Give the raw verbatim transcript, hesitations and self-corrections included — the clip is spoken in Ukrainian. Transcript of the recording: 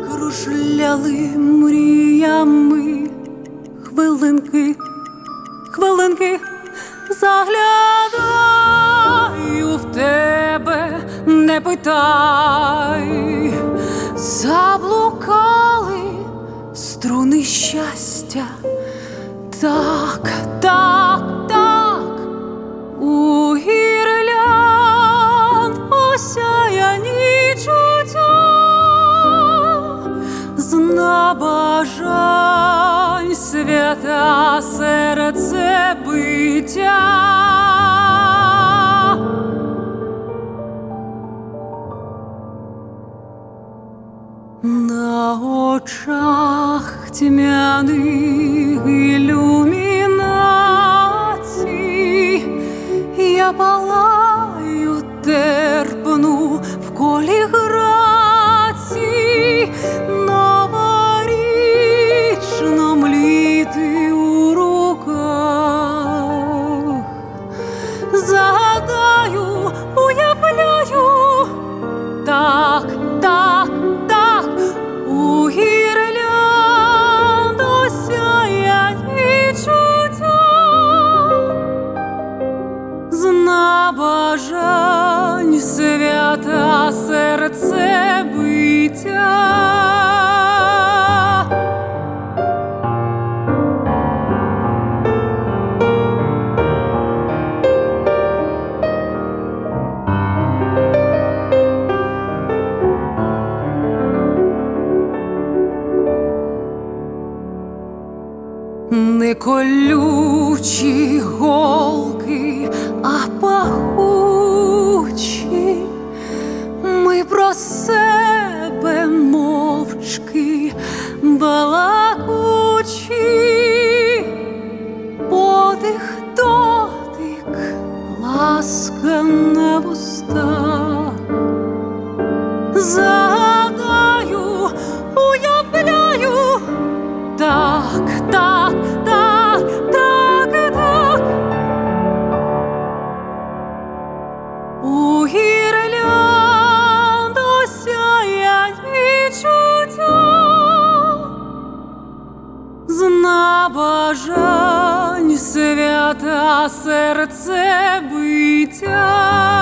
закружляли мріями хвилинки, хвилинки, заглядаю в тебе, не питай, заблукали струни щастя, так, так, так, у гірлянд осяяні чуття, зна бажань свята серце биття. На очах тьмяних ілюмінацій я палаю терпну в колі грацій, новорічно мліти у руках. Загадаю, уявляю, так, так, так, у гірлянд осяяні чуття, зна бажань свята серце биття. Не колючі голки, а пахучі, ми про себе мовчки балакучі, подих, дотик, ласка на вустах. Загадаю, уявляю, так, так, так, так, так, у гірлянд осяяні чуття, зна бажань свята серце биття.